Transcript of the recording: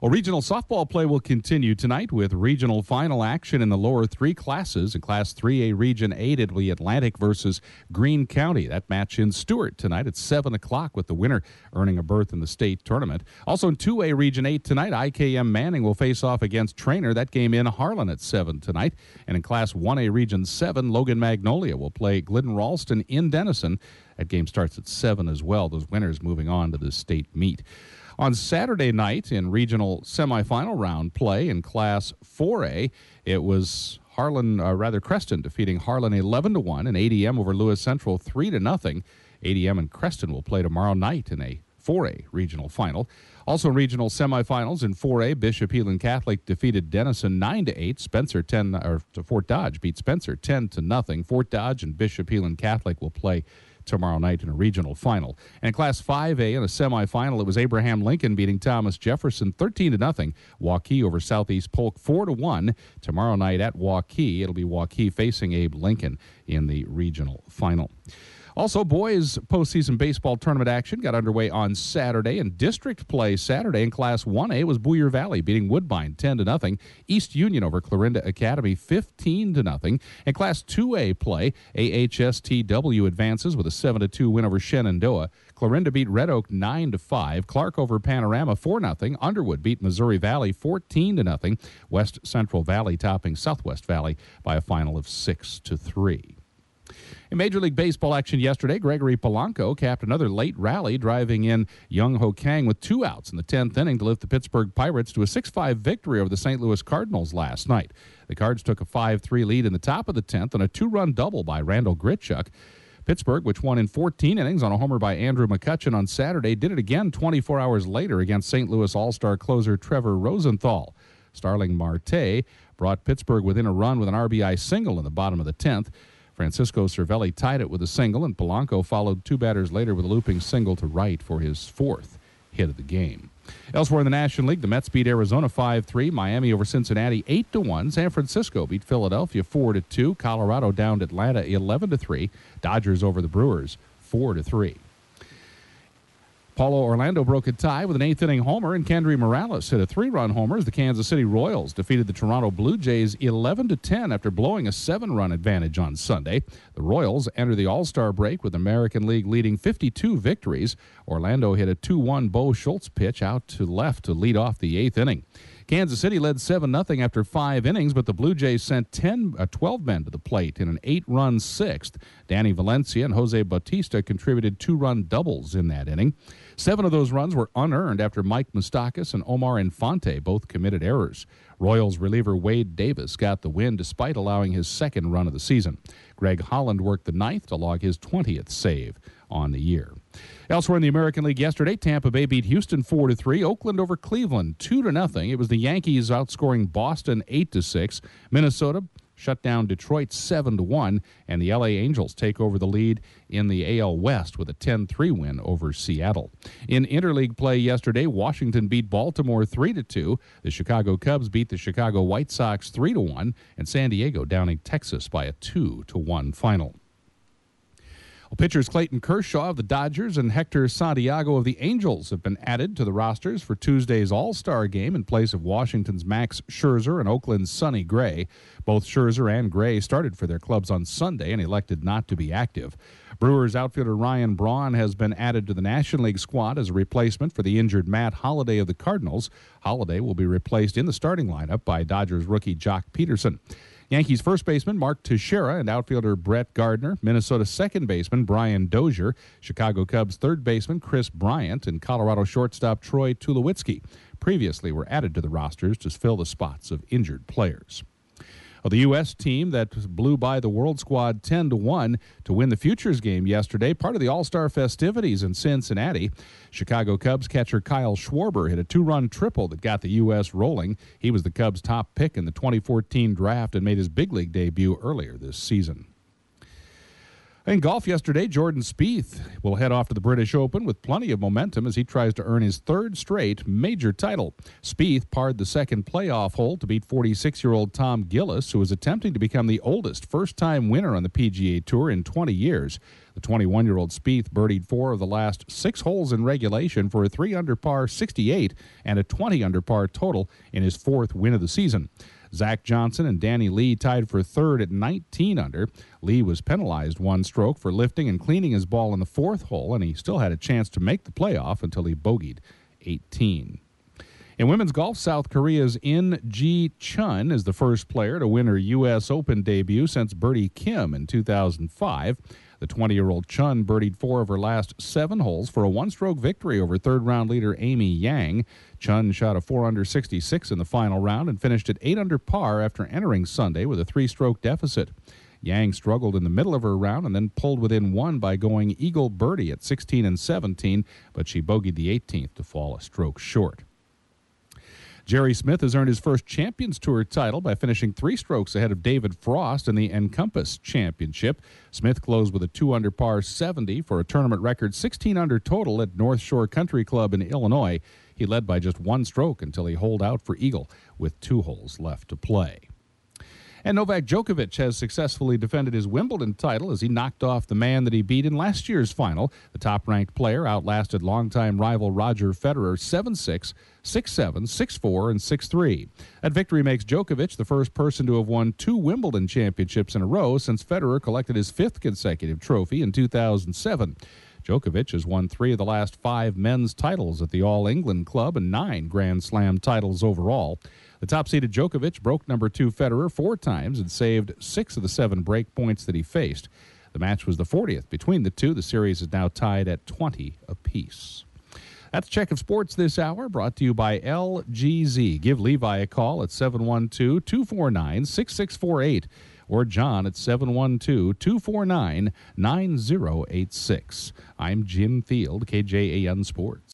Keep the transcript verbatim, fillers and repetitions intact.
Well, regional softball play will continue tonight with regional final action in the lower three classes. In Class three A Region eight, it'll be Atlantic versus Greene County. That match in Stewart tonight at seven o'clock with the winner earning a berth in the state tournament. Also in two A Region eight tonight, I K M Manning will face off against Trainer. That game in Harlan at seven tonight. And in Class one A Region seven, Logan Magnolia will play Glidden Ralston in Denison. That game starts at seven as well. Those winners moving on to the state meet. On Saturday night in regional semifinal round play in Class four A, it was Harlan, uh, rather Creston defeating Harlan eleven to one, and A D M over Lewis Central three to nothing. A D M and Creston will play tomorrow night in a four A regional final. Also in regional semifinals in four A, Bishop Heelan Catholic defeated Denison nine to eight. Spencer ten or Fort Dodge beat Spencer ten to nothing. Fort Dodge and Bishop Heelan Catholic will play tomorrow night in a regional final. And in Class five A in a semifinal, it was Abraham Lincoln beating Thomas Jefferson thirteen to nothing. Waukee over Southeast Polk four to one. Tomorrow night at Waukee, it'll be Waukee facing Abe Lincoln in the regional final. Also, boys postseason baseball tournament action got underway on Saturday, and district play Saturday in Class one A was Boyer Valley beating Woodbine ten to nothing. East Union over Clarinda Academy fifteen to nothing. In Class two A play, A H S T W advances with a seven to two win over Shenandoah. Clarinda beat Red Oak nine to five. Clark over Panorama four to nothing. Underwood beat Missouri Valley fourteen to nothing. West Central Valley topping Southwest Valley by a final of six to three. In Major League Baseball action yesterday, Gregory Polanco capped another late rally, driving in Young Ho Kang with two outs in the tenth inning to lift the Pittsburgh Pirates to a six five victory over the Saint Louis Cardinals last night. The Cards took a five three lead in the top of the tenth on a two-run double by Randall Gritchuk. Pittsburgh, which won in fourteen innings on a homer by Andrew McCutcheon on Saturday, did it again twenty-four hours later against Saint Louis All-Star closer Trevor Rosenthal. Starling Marte brought Pittsburgh within a run with an R B I single in the bottom of the tenth. Francisco Cervelli tied it with a single, and Polanco followed two batters later with a looping single to right for his fourth hit of the game. Elsewhere in the National League, the Mets beat Arizona five three, Miami over Cincinnati eight to one, San Francisco beat Philadelphia four to two, Colorado downed Atlanta eleven to three, Dodgers over the Brewers four to three. Paulo Orlando broke a tie with an eighth-inning homer, and Kendry Morales hit a three-run homer as the Kansas City Royals defeated the Toronto Blue Jays eleven to ten after blowing a seven-run advantage on Sunday. The Royals enter the All-Star break with American League leading fifty-two victories. Orlando hit a two one Bo Schultz pitch out to left to lead off the eighth inning. Kansas City led seven nothing after five innings, but the Blue Jays sent ten, uh, twelve men to the plate in an eight-run sixth. Danny Valencia and Jose Bautista contributed two-run doubles in that inning. Seven of those runs were unearned after Mike Moustakas and Omar Infante both committed errors. Royals reliever Wade Davis got the win despite allowing his second run of the season. Greg Holland worked the ninth to log his twentieth save on the year. Elsewhere in the American League yesterday, Tampa Bay beat Houston four to three, Oakland over Cleveland two to nothing. It was the Yankees outscoring Boston eight to six. Minnesota shut down Detroit seven to one, and the L A Angels take over the lead in the A L West with a ten three win over Seattle. In interleague play yesterday, Washington beat Baltimore three to two. The Chicago Cubs beat the Chicago White Sox three to one, and San Diego downing Texas by a two to one final. Well, pitchers Clayton Kershaw of the Dodgers and Hector Santiago of the Angels have been added to the rosters for Tuesday's All-Star game in place of Washington's Max Scherzer and Oakland's Sonny Gray. Both Scherzer and Gray started for their clubs on Sunday and elected not to be active. Brewers outfielder Ryan Braun has been added to the National League squad as a replacement for the injured Matt Holliday of the Cardinals. Holliday will be replaced in the starting lineup by Dodgers rookie Jock Peterson. Yankees first baseman Mark Teixeira and outfielder Brett Gardner, Minnesota second baseman Brian Dozier, Chicago Cubs third baseman Chris Bryant, and Colorado shortstop Troy Tulowitzki previously were added to the rosters to fill the spots of injured players. Well, the U S team that blew by the World Squad ten to one to win the Futures game yesterday, part of the All-Star festivities in Cincinnati. Chicago Cubs catcher Kyle Schwarber hit a two-run triple that got the U S rolling. He was the Cubs' top pick in the twenty fourteen draft and made his big league debut earlier this season. In golf yesterday, Jordan Spieth will head off to the British Open with plenty of momentum as he tries to earn his third straight major title. Spieth parred the second playoff hole to beat forty-six-year-old Tom Gillis, who is attempting to become the oldest first-time winner on the P G A Tour in twenty years. The twenty-one-year-old Spieth birdied four of the last six holes in regulation for a three under par sixty-eight and a twenty under par total in his fourth win of the season. Zach Johnson and Danny Lee tied for third at nineteen under. Lee was penalized one stroke for lifting and cleaning his ball in the fourth hole, and he still had a chance to make the playoff until he bogeyed eighteen. In women's golf, South Korea's In Ji Chun is the first player to win her U S Open debut since Birdie Kim in two thousand five. The twenty-year-old Chun birdied four of her last seven holes for a one-stroke victory over third-round leader Amy Yang. Chun shot a four under sixty-six in the final round and finished at eight under par after entering Sunday with a three-stroke deficit. Yang struggled in the middle of her round and then pulled within one by going eagle birdie at sixteen and seventeen, but she bogeyed the eighteenth to fall a stroke short. Jerry Smith has earned his first Champions Tour title by finishing three strokes ahead of David Frost in the Encompass Championship. Smith closed with a two under par seventy for a tournament record sixteen under total at North Shore Country Club in Illinois. He led by just one stroke until he holed out for eagle with two holes left to play. And Novak Djokovic has successfully defended his Wimbledon title as he knocked off the man that he beat in last year's final. The top-ranked player outlasted longtime rival Roger Federer seven six, six seven, six four, and six three. That victory makes Djokovic the first person to have won two Wimbledon championships in a row since Federer collected his fifth consecutive trophy in two thousand seven. Djokovic has won three of the last five men's titles at the All England Club and nine Grand Slam titles overall. The top-seeded Djokovic broke number two Federer four times and saved six of the seven break points that he faced. The match was the fortieth between the two. The series is now tied at twenty apiece. That's Check of Sports this hour, brought to you by L G Z. Give Levi a call at seven one two, two four nine, six six four eight or John at seven one two, two four nine, nine zero eight six. I'm Jim Field, K J A N Sports.